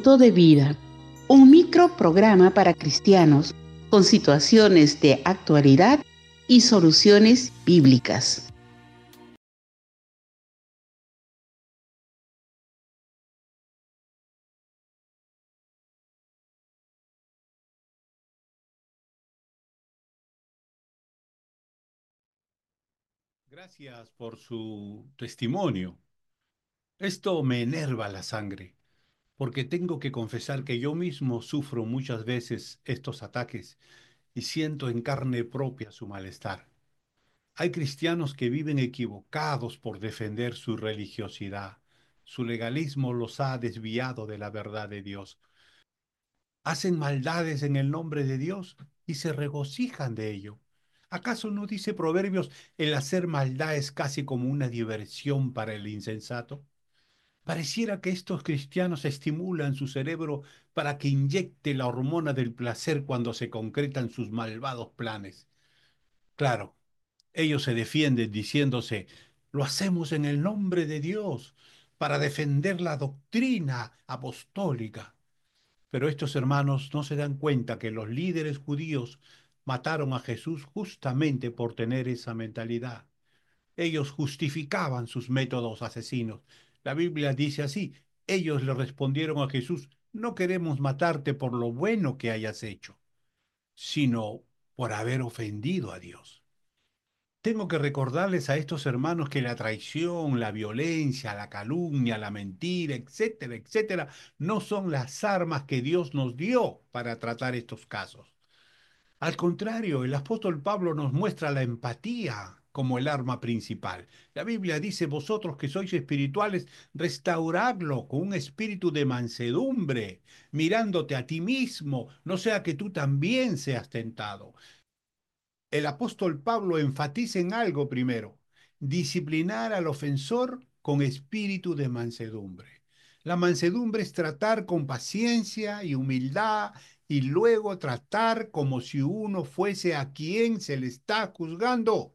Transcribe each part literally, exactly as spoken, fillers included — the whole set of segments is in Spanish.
minuto de vida, un microprograma para cristianos con situaciones de actualidad y soluciones bíblicas. Gracias por su testimonio. Esto me enerva la sangre, porque tengo que confesar que yo mismo sufro muchas veces estos ataques y siento en carne propia su malestar. Hay cristianos que viven equivocados por defender su religiosidad. Su legalismo los ha desviado de la verdad de Dios. Hacen maldades en el nombre de Dios y se regocijan de ello. ¿Acaso no dice Proverbios, el hacer maldad es casi como una diversión para el insensato? Pareciera que estos cristianos estimulan su cerebro para que inyecte la hormona del placer cuando se concretan sus malvados planes. Claro, ellos se defienden diciéndose, lo hacemos en el nombre de Dios, para defender la doctrina apostólica. Pero estos hermanos no se dan cuenta que los líderes judíos mataron a Jesús justamente por tener esa mentalidad. Ellos justificaban sus métodos asesinos. La Biblia dice así, ellos le respondieron a Jesús, no queremos matarte por lo bueno que hayas hecho, sino por haber ofendido a Dios. Tengo que recordarles a estos hermanos que la traición, la violencia, la calumnia, la mentira, etcétera, etcétera, no son las armas que Dios nos dio para tratar estos casos. Al contrario, el apóstol Pablo nos muestra la empatía como el arma principal. La Biblia dice, vosotros que sois espirituales, restauradlo con un espíritu de mansedumbre, mirándote a ti mismo, no sea que tú también seas tentado. El apóstol Pablo enfatiza en algo primero, disciplinar al ofensor con espíritu de mansedumbre. La mansedumbre es tratar con paciencia y humildad y luego tratar como si uno fuese a quien se le está juzgando.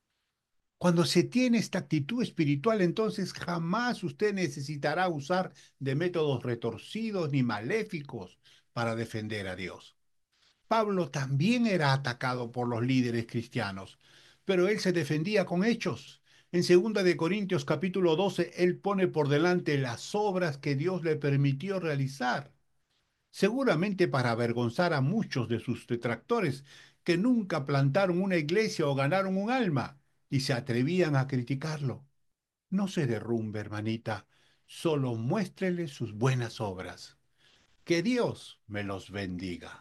Cuando se tiene esta actitud espiritual, entonces jamás usted necesitará usar de métodos retorcidos ni maléficos para defender a Dios. Pablo también era atacado por los líderes cristianos, pero él se defendía con hechos. En segunda de Corintios capítulo doce, él pone por delante las obras que Dios le permitió realizar, seguramente para avergonzar a muchos de sus detractores que nunca plantaron una iglesia o ganaron un alma y se atrevían a criticarlo. No se derrumbe, hermanita, solo muéstrele sus buenas obras. Que Dios me los bendiga.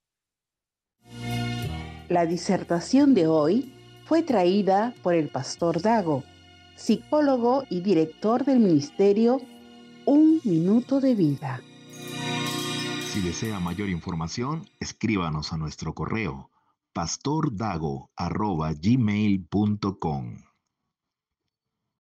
La disertación de hoy fue traída por el pastor Dago, psicólogo y director del ministerio Un Minuto de Vida. Si desea mayor información, escríbanos a nuestro correo pastordago arroba gmail punto com.